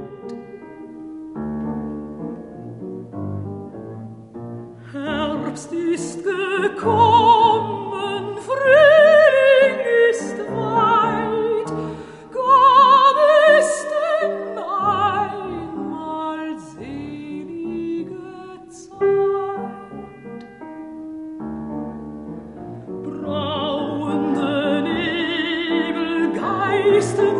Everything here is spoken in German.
Herbst ist gekommen, Frühling ist weit, gab es denn einmal selige Zeit. Brauende Nebel, Geister